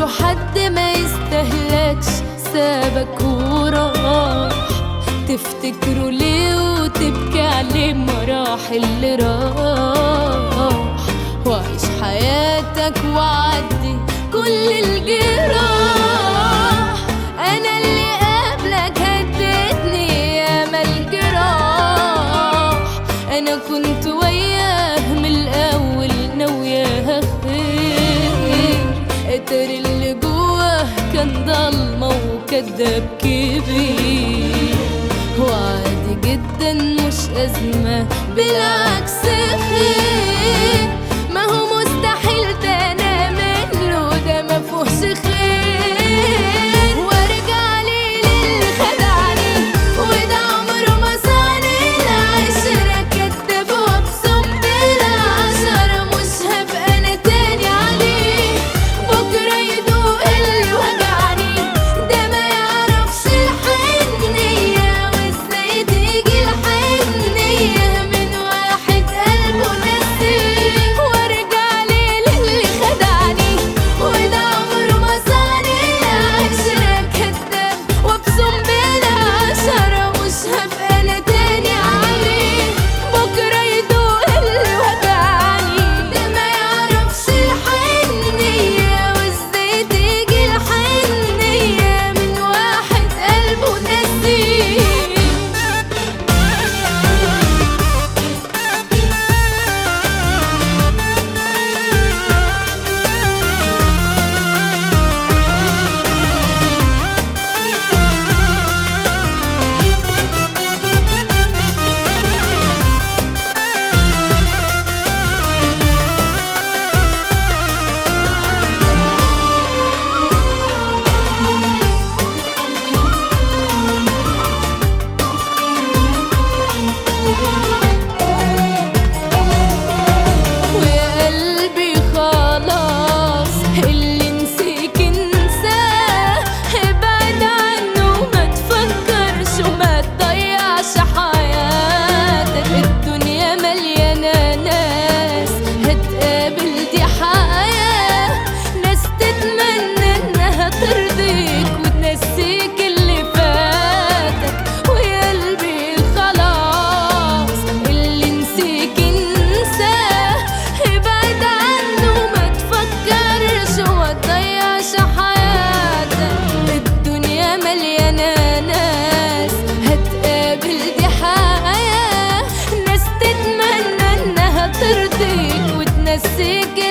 حد ما يستهلكش سابك وراح، تفتكره ليه وتبكي عليه مراحل اللي راح. وعيش حياتك وعدي كل الجراح. انا اللي قبلك هدتني ياما الجراح، انا كنت وياه من الاول ناوياها خير. اتر اللي جواه كان ضلمه وكداب كبير، وعادي جدا مش ازمه بالعكس خير. ما هو مستحيل ده انا منه، ده مفهوش خير. وارجع لي للي خدعني وده عمره ما صاني العشرة، كداب وابصم بالعشرة. مش هبقى انا تاني عليه، بكرة يدوق اللي وجعني. ده ما يعرفش الحنية وازاي تيجي الحنية من واحد قلبه نسيه. وارجع لي للي خدعني وده عمره ما صاني العشرة، كداب وابصم بالعشرة. مش هبقى انا تاني عليه، بكرة يدوق اللي وجعني. ده ما يعرفش الحنية وازاي تيجي الحنية من واحد قلبه نسيه. ويا قلبي خلاص اللي نسيك انساه، ابعد عنه وما تفكرش وما تضيعش حياتك. الدنيا مليانة ناس هتقابل دي حياة، ناس تتمنى انها ترضيك وتنسيك اللي فاتك. ويا قلبي خلاص اللي نسيك انساه، ابعد عنه وما تفكرش وما تضيعش حياتك. الدنيا مليانة ناس هتقابل دي حياة، ناس تتمنى انها ترضيك وتنسيك